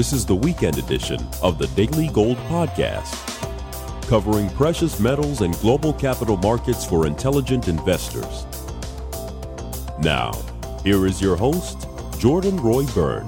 This is the weekend edition of the Daily Gold Podcast, covering precious metals and global capital markets for intelligent investors. Now, here is your host, Jordan Roy Byrne.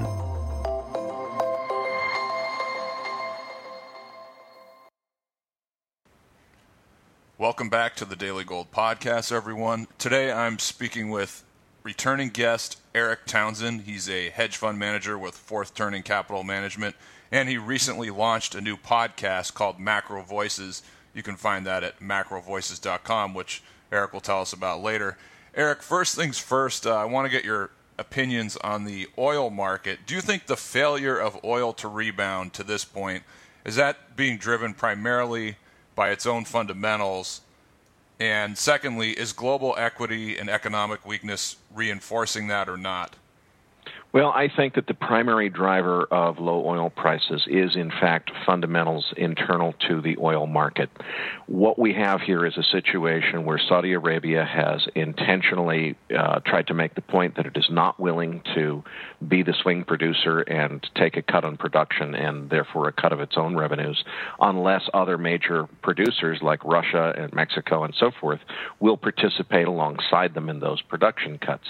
Welcome back to the Daily Gold Podcast, everyone. Today I'm speaking with returning guest Eric Townsend. He's a hedge fund manager with Fourth Turning Capital Management, and he recently launched a new podcast called Macro Voices. You can find that at macrovoices.com, which Eric will tell us about later. Eric, first things first, I want to get your opinions on the oil market. Do you think the failure of oil to rebound to this point, is that being driven primarily by its own fundamentals? And secondly, is global equity and economic weakness reinforcing that or not? Well, I think that the primary driver of low oil prices is, in fact, fundamentals internal to the oil market. What we have here is a situation where Saudi Arabia has intentionally tried to make the point that it is not willing to be the swing producer and take a cut on production and therefore a cut of its own revenues unless other major producers like Russia and Mexico and so forth will participate alongside them in those production cuts.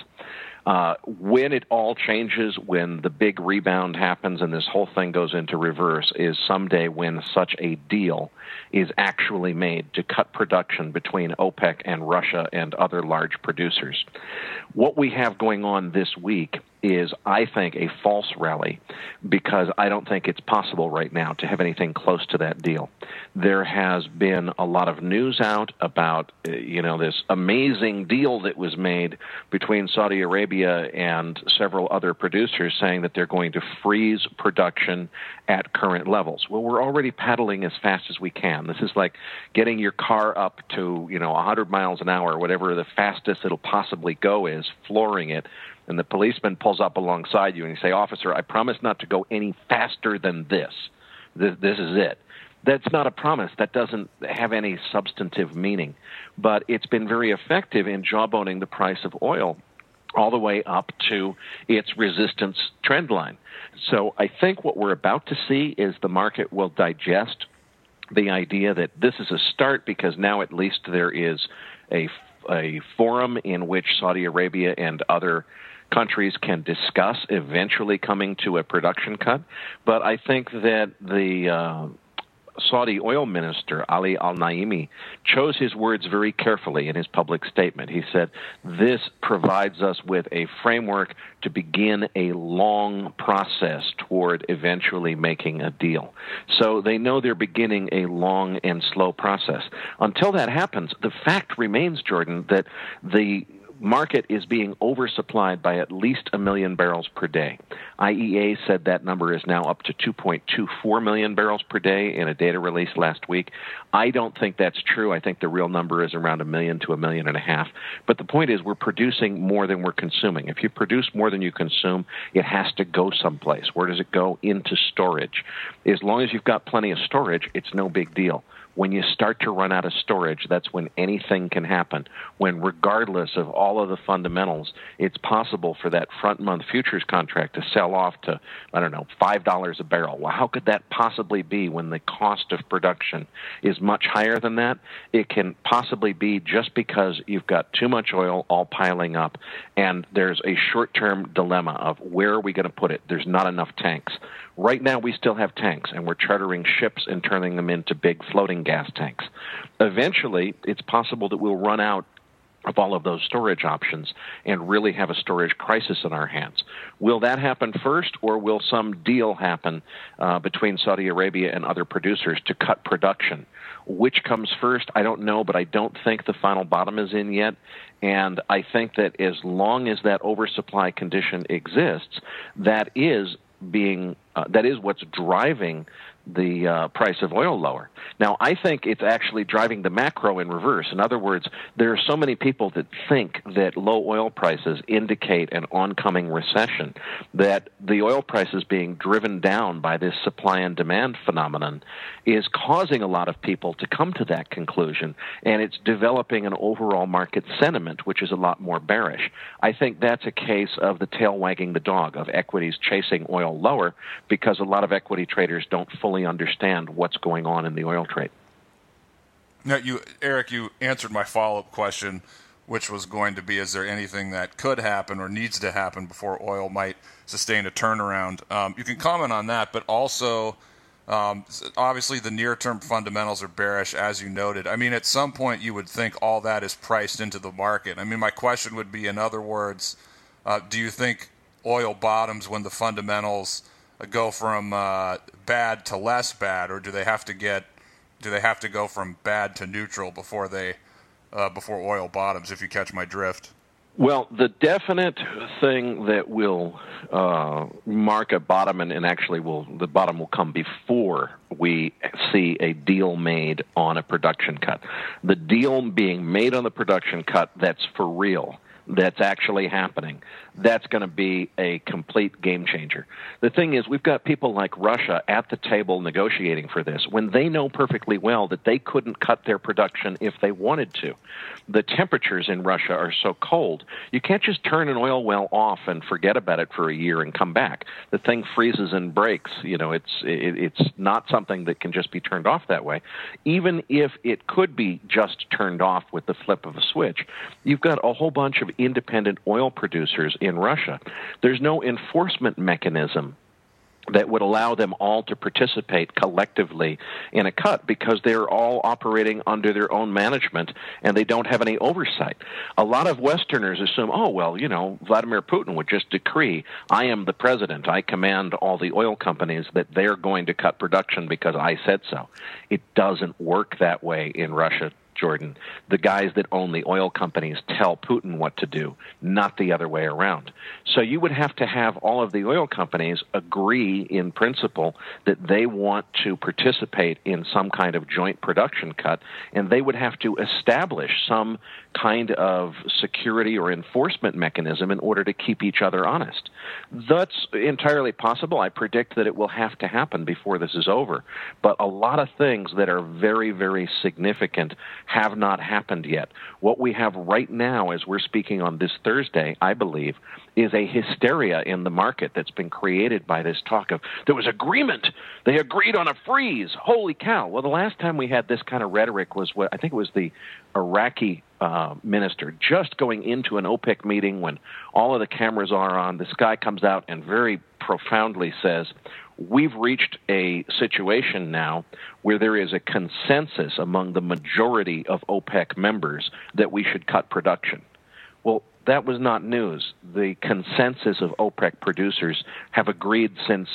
When it all changes, when the big rebound happens and this whole thing goes into reverse, is someday when such a deal is actually made to cut production between OPEC and Russia and other large producers. What we have going on this week is, I think, a false rally because I don't think it's possible right now to have anything close to that deal. There has been a lot of news out about, this amazing deal that was made between Saudi Arabia and several other producers saying that they're going to freeze production at current levels. Well, we're already paddling as fast as we can. This is like getting your car up to, 100 miles an hour, whatever the fastest it'll possibly go is, flooring it. And the policeman pulls up alongside you and you say, "Officer, I promise not to go any faster than this. This is it." That's not a promise. That doesn't have any substantive meaning. But it's been very effective in jawboning the price of oil all the way up to its resistance trend line. So I think what we're about to see is the market will digest the idea that this is a start because now at least there is a forum in which Saudi Arabia and other countries can discuss eventually coming to a production cut. But I think that the Saudi oil minister, Ali al-Naimi, chose his words very carefully in his public statement. He said, "This provides us with a framework to begin a long process toward eventually making a deal." So they know they're beginning a long and slow process. Until that happens, the fact remains, Jordan, that the market is being oversupplied by at least 1 million barrels per day. IEA said that number is now up to 2.24 million barrels per day in a data release last week. I don't think that's true. I think the real number is around 1 million to 1.5 million. But the point is we're producing more than we're consuming. If you produce more than you consume, it has to go someplace. Where does it go? Into storage. As long as you've got plenty of storage, it's no big deal. When you start to run out of storage, that's when anything can happen. When, regardless of all of the fundamentals, it's possible for that front-month futures contract to sell off to, $5 a barrel. Well, how could that possibly be when the cost of production is much higher than that? It can possibly be just because you've got too much oil all piling up, and there's a short-term dilemma of where are we going to put it? There's not enough tanks. Right now, we still have tanks, and we're chartering ships and turning them into big floating gas tanks. Eventually, it's possible that we'll run out of all of those storage options and really have a storage crisis in our hands. Will that happen first, or will some deal happen between Saudi Arabia and other producers to cut production? Which comes first, I don't know, but I don't think the final bottom is in yet. And I think that as long as that oversupply condition exists, that is what's driving the price of oil lower. Now, I think it's actually driving the macro in reverse. In other words, there are so many people that think that low oil prices indicate an oncoming recession, that the oil prices being driven down by this supply and demand phenomenon is causing a lot of people to come to that conclusion, and it's developing an overall market sentiment which is a lot more bearish. I think that's a case of the tail wagging the dog, of equities chasing oil lower, because a lot of equity traders don't fully understand what's going on in the oil trade. Now, Eric, you answered my follow-up question, which was going to be, is there anything that could happen or needs to happen before oil might sustain a turnaround? You can comment on that, but also, obviously the near-term fundamentals are bearish, as you noted. I mean, at some point you would think all that is priced into the market. I mean, my question would be, in other words, do you think oil bottoms when the fundamentals go from bad to less bad, or do they have to go from bad to neutral before oil bottoms, if you catch my drift? Well, the definite thing that will mark a bottom, and actually the bottom will come before we see a deal made on a production cut. The deal being made on the production cut that's for real, that's actually happening, that's going to be a complete game changer. The thing is, we've got people like Russia at the table negotiating for this when they know perfectly well that they couldn't cut their production if they wanted to. The temperatures in Russia are so cold, you can't just turn an oil well off and forget about it for a year and come back. The thing freezes and breaks. You know, it's not something that can just be turned off that way. Even if it could be just turned off with the flip of a switch, you've got a whole bunch of independent oil producers in Russia. There's no enforcement mechanism that would allow them all to participate collectively in a cut, because they're all operating under their own management and they don't have any oversight. A lot of Westerners assume, oh, well, you know, Vladimir Putin would just decree, I am the president, I command all the oil companies that they're going to cut production because I said so. It doesn't work that way in Russia, Jordan. The guys that own the oil companies tell Putin what to do, not the other way around. So you would have to have all of the oil companies agree in principle that they want to participate in some kind of joint production cut, and they would have to establish some kind of security or enforcement mechanism in order to keep each other honest. That's entirely possible. I predict that it will have to happen before this is over. But a lot of things that are very, very significant have not happened yet. What we have right now, as we're speaking on this Thursday, I believe, is a hysteria in the market that's been created by this talk of, there was agreement. They agreed on a freeze. Holy cow. Well, the last time we had this kind of rhetoric was, I think it was the Iraqi minister just going into an OPEC meeting when all of the cameras are on. This guy comes out and very profoundly says, we've reached a situation now where there is a consensus among the majority of OPEC members that we should cut production. Well, that was not news. The consensus of OPEC producers have agreed since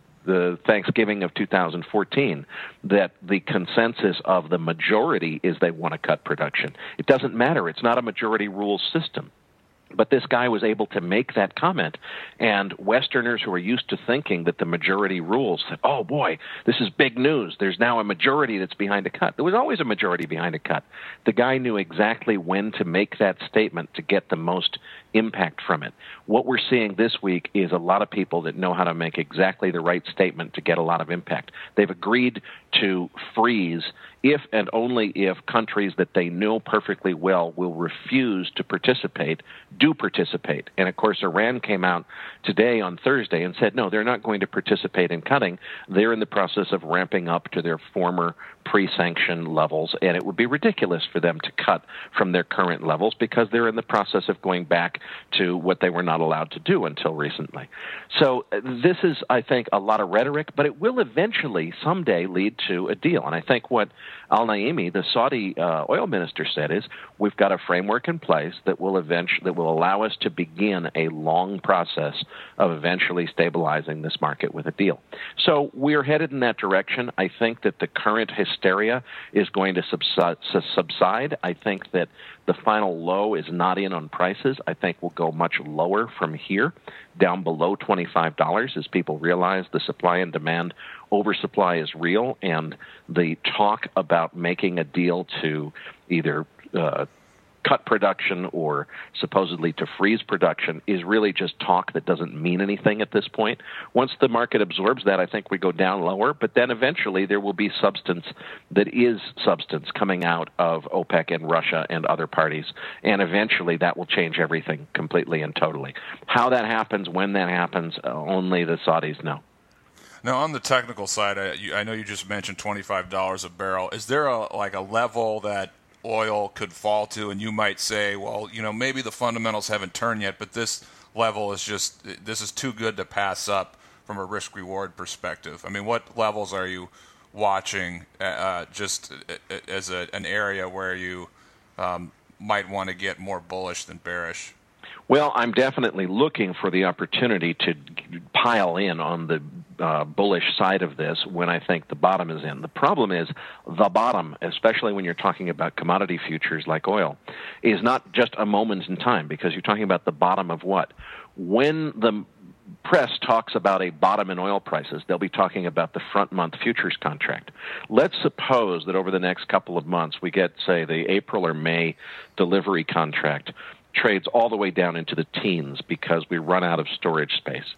the Thanksgiving of 2014 that the consensus of the majority is they want to cut production. It doesn't matter. It's not a majority rules system. But this guy was able to make that comment, and Westerners who are used to thinking that the majority rules said, oh boy, this is big news. There's now a majority that's behind a cut. There was always a majority behind a cut. The guy knew exactly when to make that statement to get the most impact from it. What we're seeing this week is a lot of people that know how to make exactly the right statement to get a lot of impact. They've agreed to freeze if and only if countries that they know perfectly well will refuse to participate, do participate. And, of course, Iran came out today on Thursday and said, no, they're not going to participate in cutting. They're in the process of ramping up to their former pre-sanction levels, and it would be ridiculous for them to cut from their current levels because they're in the process of going back to what they were not allowed to do until recently. So this is, I think, a lot of rhetoric, but it will eventually someday lead to a deal. And I think what Al-Naimi, the Saudi oil minister, said is, we've got a framework in place that will allow us to begin a long process of eventually stabilizing this market with a deal. So we're headed in that direction. I think that the current hysteria is going to subside. I think that the final low is not in on prices. I think we'll go much lower from here, down below $25 as people realize the supply and demand oversupply is real, and the talk about making a deal to either cut production or supposedly to freeze production is really just talk that doesn't mean anything at this point. Once the market absorbs that, I think we go down lower, but then eventually there will be substance that is substance coming out of OPEC and Russia and other parties, and eventually that will change everything completely and totally. How that happens, when that happens, only the Saudis know. Now, on the technical side, I know you just mentioned $25 a barrel. Is there a level that oil could fall to, and you might say, well, maybe the fundamentals haven't turned yet, but this level is this is too good to pass up from a risk-reward perspective? I mean, what levels are you watching just as an area where you might want to get more bullish than bearish? Well, I'm definitely looking for the opportunity to pile in on the bullish side of this when I think the bottom is in. The problem is the bottom, especially when you're talking about commodity futures like oil, is not just a moment in time, because you're talking about the bottom of what? When the press talks about a bottom in oil prices, they'll be talking about the front month futures contract. Let's suppose that over the next couple of months we get, say, the April or May delivery contract trades all the way down into the teens because we run out of storage space.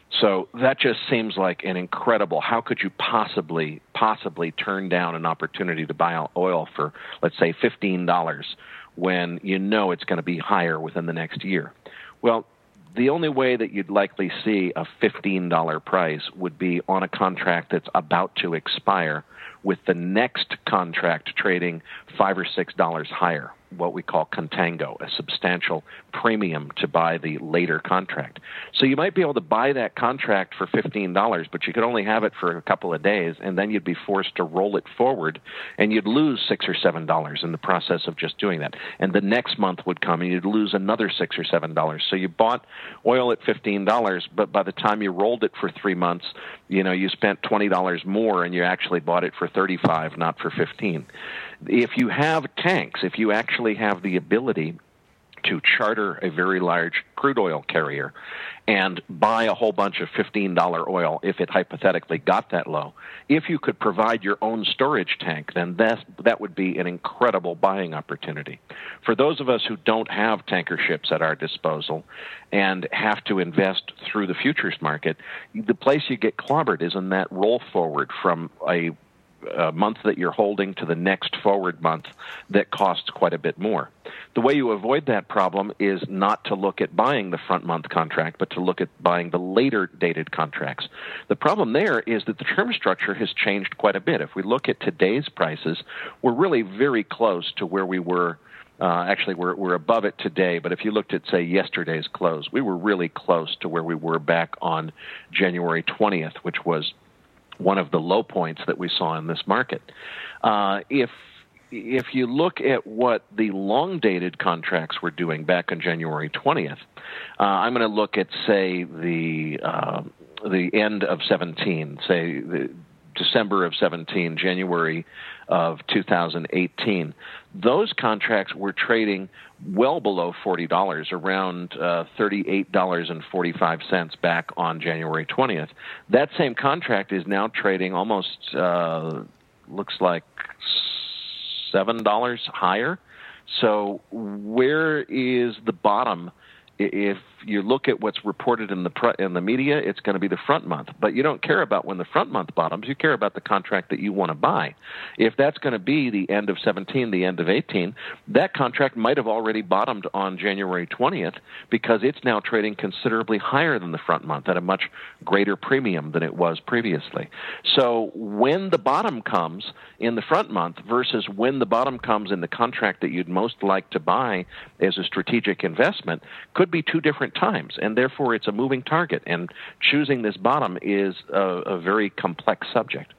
So that just seems like an incredible, how could you possibly turn down an opportunity to buy oil for, let's say, $15 when you know it's going to be higher within the next year? Well, the only way that you'd likely see a $15 price would be on a contract that's about to expire, with the next contract trading $5 or $6 higher, what we call contango, a substantial premium to buy the later contract. So you might be able to buy that contract for $15, but you could only have it for a couple of days, and then you'd be forced to roll it forward, and you'd lose $6 or $7 in the process of just doing that. And the next month would come, and you'd lose another $6 or $7. So you bought oil at $15, but by the time you rolled it for 3 months, you spent $20 more, and you actually bought it for $35, not for $15. If you have tanks, if you actually have the ability to charter a very large crude oil carrier and buy a whole bunch of $15 oil, if it hypothetically got that low, if you could provide your own storage tank, then that would be an incredible buying opportunity. For those of us who don't have tanker ships at our disposal and have to invest through the futures market, the place you get clobbered is in that roll forward from a month that you're holding to the next forward month that costs quite a bit more. The way you avoid that problem is not to look at buying the front month contract, but to look at buying the later dated contracts. The problem there is that the term structure has changed quite a bit. If we look at today's prices, we're really very close to where we were. Actually, we're above it today, but if you looked at, say, yesterday's close, we were really close to where we were back on January 20th, which was one of the low points that we saw in this market. If you look at what the long-dated contracts were doing back on January 20th, I'm going to look at, say, the end of 17, say the December of 17, January of 2018. Those contracts were trading well below $40, around $38.45 back on January 20th. That same contract is now trading almost, looks like $7 higher. So where is the bottom? If you look at what's reported in the media, it's going to be the front month. But you don't care about when the front month bottoms. You care about the contract that you want to buy. If that's going to be the end of 17, the end of 18, that contract might have already bottomed on January 20th because it's now trading considerably higher than the front month at a much greater premium than it was previously. So when the bottom comes in the front month versus when the bottom comes in the contract that you'd most like to buy as a strategic investment could be two different times, and therefore it's a moving target, and choosing this bottom is a very complex subject.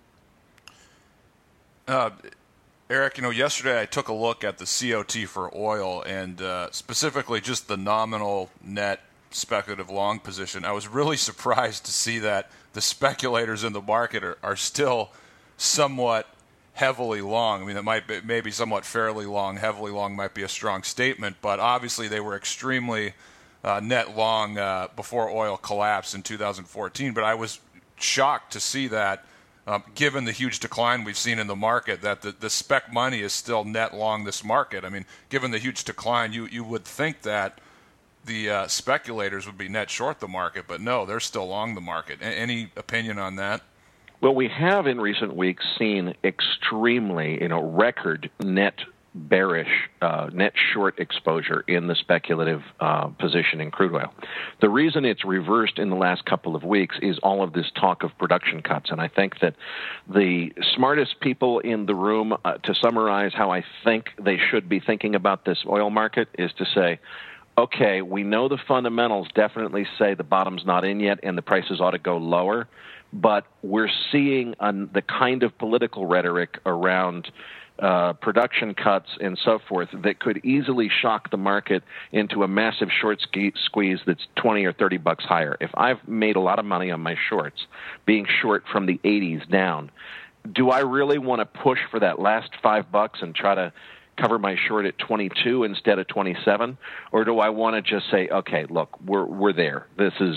Eric, yesterday I took a look at the COT for oil and specifically just the nominal net speculative long position. I was really surprised to see that the speculators in the market are still somewhat heavily long. I mean, it might be maybe somewhat fairly long. Heavily long might be a strong statement, but obviously they were extremely net long before oil collapsed in 2014. But I was shocked to see that, given the huge decline we've seen in the market, that the spec money is still net long this market. I mean, given the huge decline, you would think that the speculators would be net short the market, but no, they're still long the market. Any opinion on that? Well, we have in recent weeks seen extremely, record net bearish, net short exposure in the speculative position in crude oil. The reason it's reversed in the last couple of weeks is all of this talk of production cuts. And I think that the smartest people in the room, to summarize how I think they should be thinking about this oil market, is to say, okay, we know the fundamentals definitely say the bottom's not in yet and the prices ought to go lower, but we're seeing the kind of political rhetoric around production cuts and so forth that could easily shock the market into a massive short squeeze that's 20 or 30 bucks higher. If I've made a lot of money on my shorts, being short from the 80s down, do I really want to push for that last $5 and try to cover my short at 22 instead of 27, or do I want to just say, okay, look, we're there. This is,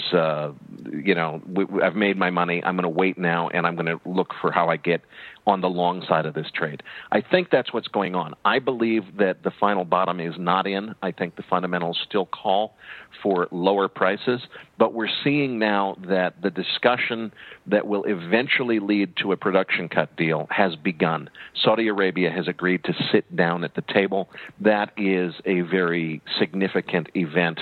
I've made my money. I'm going to wait now, and I'm going to look for how I get on the long side of this trade. I think that's what's going on. I believe that the final bottom is not in. I think the fundamentals still call for lower prices, but we're seeing now that the discussion that will eventually lead to a production cut deal has begun. Saudi Arabia has agreed to sit down at the table. That is a very significant event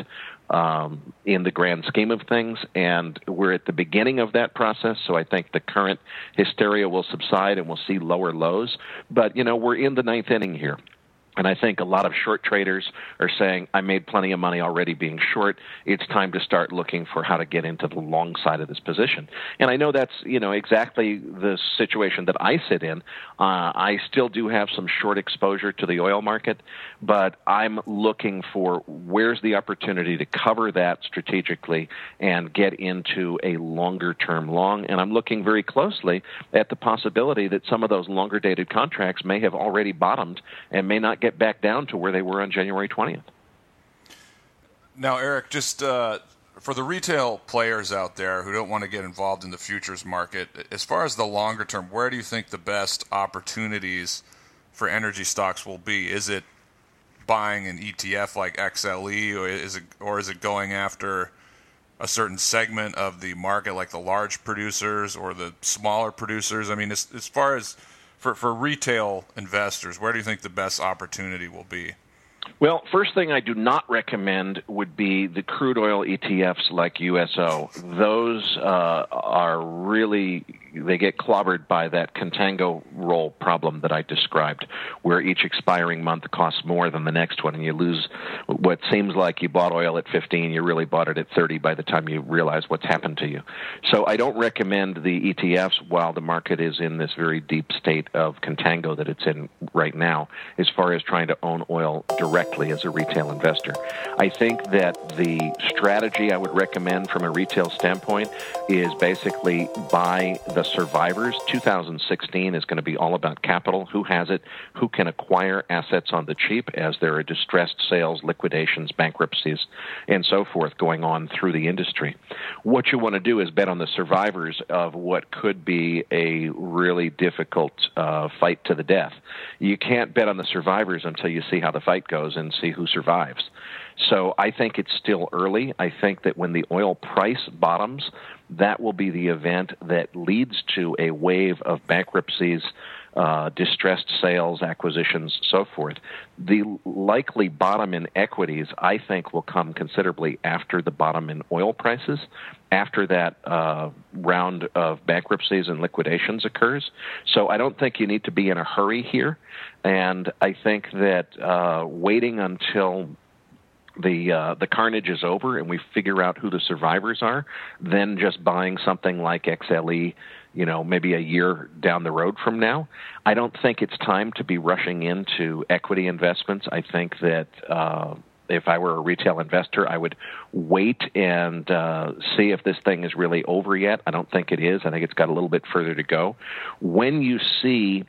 in the grand scheme of things, and we're at the beginning of that process, so I think the current hysteria will subside and we'll see lower lows. But, we're in the ninth inning here. And I think a lot of short traders are saying, I made plenty of money already being short. It's time to start looking for how to get into the long side of this position. And I know that's, exactly the situation that I sit in. I still do have some short exposure to the oil market, but I'm looking for where's the opportunity to cover that strategically and get into a longer-term long. And I'm looking very closely at the possibility that some of those longer-dated contracts may have already bottomed and may not get back down to where they were on January 20th. Now, Eric, just for the retail players out there who don't want to get involved in the futures market, as far as the longer term, where do you think the best opportunities for energy stocks will be? Is it buying an ETF like XLE, or is it going after a certain segment of the market like the large producers or the smaller producers? I mean, as far as for retail investors, where do you think the best opportunity will be? Well, first thing I do not recommend would be the crude oil ETFs like USO. Those are really, they get clobbered by that contango roll problem that I described, where each expiring month costs more than the next one, and you lose what seems like you bought oil at 15, you really bought it at 30 by the time you realize what's happened to you. So I don't recommend the ETFs while the market is in this very deep state of contango that it's in right now, as far as trying to own oil directly as a retail investor. I think that the strategy I would recommend from a retail standpoint is basically buy the survivors. 2016 is going to be all about capital. Who has it? Who can acquire assets on the cheap as there are distressed sales, liquidations, bankruptcies, and so forth going on through the industry. What you want to do is bet on the survivors of what could be a really difficult fight to the death. You can't bet on the survivors until you see how the fight goes and see who survives. So I think it's still early. I think that when the oil price bottoms, that will be the event that leads to a wave of bankruptcies, distressed sales, acquisitions, so forth. The likely bottom in equities, I think, will come considerably after the bottom in oil prices, after that round of bankruptcies and liquidations occurs. So I don't think you need to be in a hurry here. And I think that waiting until the carnage is over and we figure out who the survivors are, then just buying something like XLE, maybe a year down the road from now. I don't think it's time to be rushing into equity investments. I think that if I were a retail investor, I would wait and see if this thing is really over yet. I don't think it is. I think it's got a little bit further to go. When you see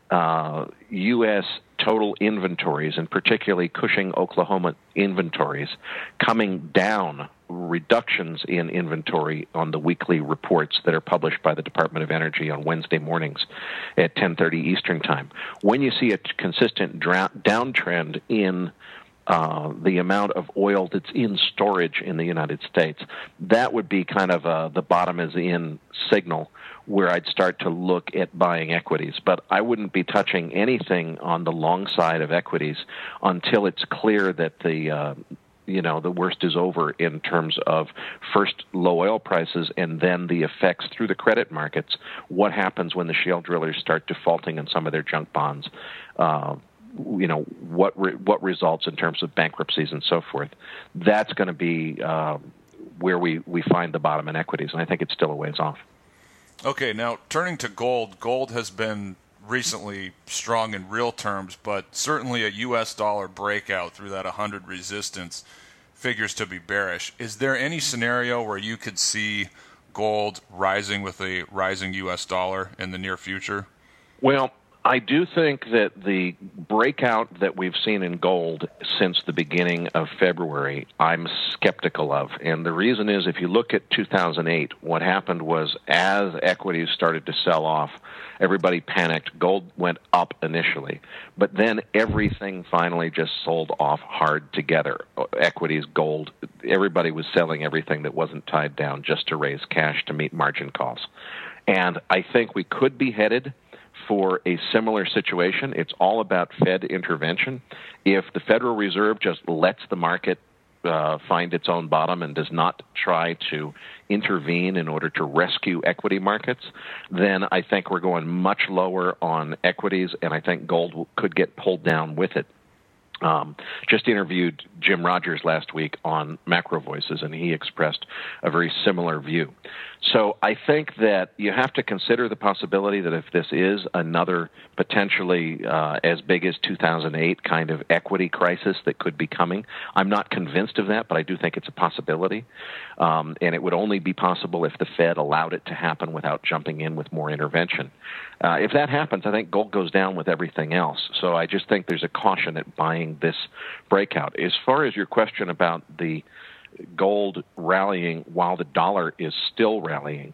U.S. total inventories, and particularly Cushing, Oklahoma inventories, coming down reductions in inventory on the weekly reports that are published by the Department of Energy on Wednesday mornings at 10:30 Eastern Time. When you see a consistent downtrend in the amount of oil that's in storage in the United States, that would be kind of the bottom is in signal where I'd start to look at buying equities. But I wouldn't be touching anything on the long side of equities until it's clear that the worst is over in terms of first low oil prices and then the effects through the credit markets. What happens when the shale drillers start defaulting on some of their junk bonds? What results in terms of bankruptcies and so forth? That's going to be where we find the bottom in equities, and I think it's still a ways off. Okay, now turning to gold. Gold has been recently strong in real terms, but certainly a U.S. dollar breakout through that 100 resistance figures to be bearish. Is there any scenario where you could see gold rising with a rising U.S. dollar in the near future? Well, I do think that the breakout that we've seen in gold since the beginning of February, I'm skeptical of. And the reason is, if you look at 2008, what happened was as equities started to sell off, everybody panicked. Gold went up initially, but then everything finally just sold off hard together. Equities, gold, everybody was selling everything that wasn't tied down just to raise cash to meet margin calls. And I think we could be headed for a similar situation. It's all about Fed intervention. If the Federal Reserve just lets the market find its own bottom and does not try to intervene in order to rescue equity markets, then I think we're going much lower on equities, and I think gold could get pulled down with it. Just interviewed Jim Rogers last week on Macro Voices, and he expressed a very similar view. So I think that you have to consider the possibility that if this is another potentially as big as 2008 kind of equity crisis that could be coming, I'm not convinced of that, but I do think it's a possibility. And it would only be possible if the Fed allowed it to happen without jumping in with more intervention. If that happens, I think gold goes down with everything else. So I just think there's a caution at buying this breakout. As far as your question about the gold rallying while the dollar is still rallying,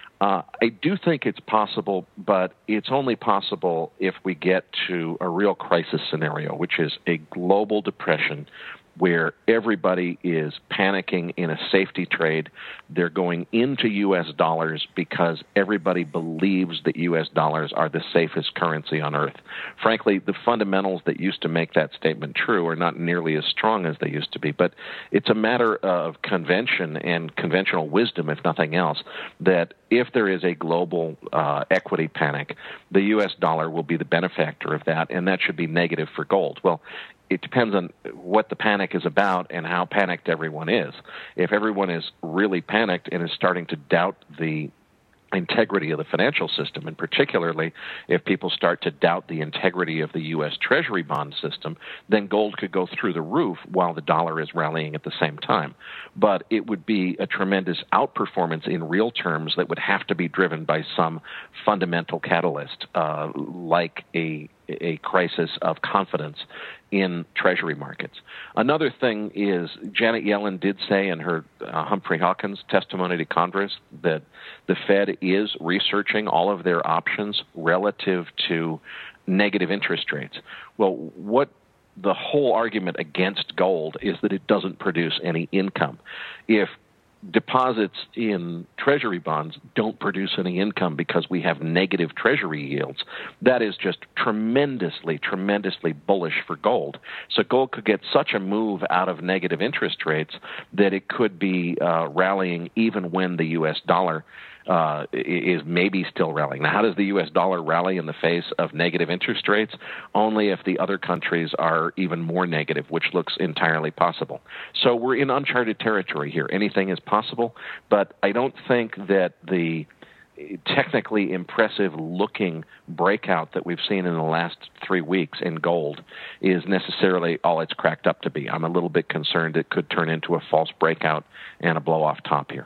I do think it's possible, but it's only possible if we get to a real crisis scenario, which is a global depression where everybody is panicking in a safety trade. They're going into U.S. dollars because everybody believes that U.S. dollars are the safest currency on earth. Frankly, the fundamentals that used to make that statement true are not nearly as strong as they used to be, but it's a matter of convention and conventional wisdom, if nothing else, that if there is a global equity panic, the U.S. dollar will be the benefactor of that, and that should be negative for gold. Well, it depends on what the panic is about and how panicked everyone is. If everyone is really panicked and is starting to doubt the integrity of the financial system, and particularly if people start to doubt the integrity of the U.S. Treasury bond system, then gold could go through the roof while the dollar is rallying at the same time. But it would be a tremendous outperformance in real terms that would have to be driven by some fundamental catalyst, like a crisis of confidence in Treasury markets. Another thing is Janet Yellen did say in her Humphrey Hawkins testimony to Congress that the Fed is researching all of their options relative to negative interest rates. Well, what the whole argument against gold is that it doesn't produce any income. If deposits in Treasury bonds don't produce any income because we have negative Treasury yields, that is just tremendously, tremendously bullish for gold. So gold could get such a move out of negative interest rates that it could be rallying even when the U.S. dollar is maybe still rallying. Now, how does the U.S. dollar rally in the face of negative interest rates? Only if the other countries are even more negative, which looks entirely possible. So we're in uncharted territory here. Anything is possible, but I don't think that the technically impressive looking breakout that we've seen in the last 3 weeks in gold is necessarily all it's cracked up to be. I'm a little bit concerned it could turn into a false breakout and a blow-off top here.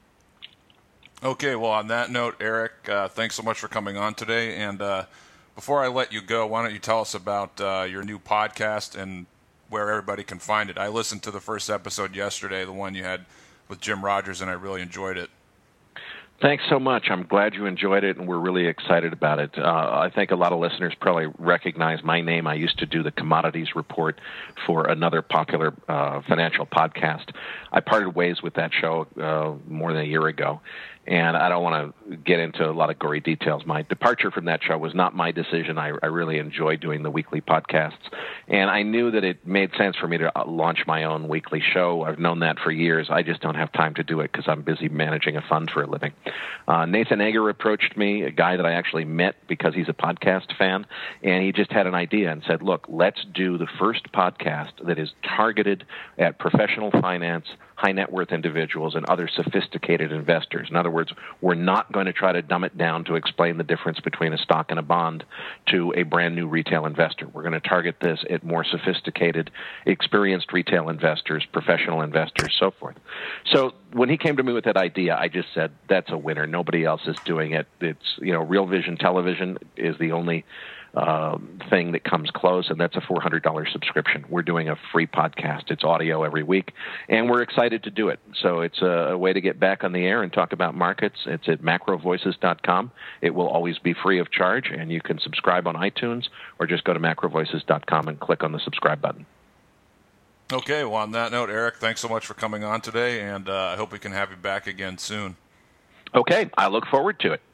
Okay, well, on that note, Eric, thanks so much for coming on today. And before I let you go, why don't you tell us about your new podcast and where everybody can find it? I listened to the first episode yesterday, the one you had Jim Rogers, and I really enjoyed it. Thanks so much. I'm glad you enjoyed it, and we're really excited about it. I think a lot of listeners probably recognize my name. I used to do the Commodities Report for another popular financial podcast. I parted ways with that show more than a year ago, and I don't want to get into a lot of gory details. My departure from that show was not my decision. I really enjoyed doing the weekly podcasts, and I knew that it made sense for me to launch my own weekly show. I've known that for years. I just don't have time to do it because I'm busy managing a fund for a living. Nathan Egger approached me, a guy that I actually met because he's a podcast fan, and he just had an idea and said, look, let's do the first podcast that is targeted at professional finance, high net worth individuals, and other sophisticated investors. In other words, we're not going to try to dumb it down to explain the difference between a stock and a bond to a brand new retail investor. We're going to target this at more sophisticated, experienced retail investors, professional investors, so forth. So when he came to me with that idea, I just said, that's a winner. Nobody else is doing it. It's, Real Vision Television is the only thing that comes close, and that's a $400 subscription. We're doing a free podcast. It's audio every week, and we're excited to do it. So it's a way to get back on the air and talk about markets. It's at macrovoices.com. It will always be free of charge, and you can subscribe on iTunes or just go to macrovoices.com and click on the subscribe button. Okay, well, on that note, Eric, thanks so much for coming on today, and I hope we can have you back again soon. Okay, I look forward to it.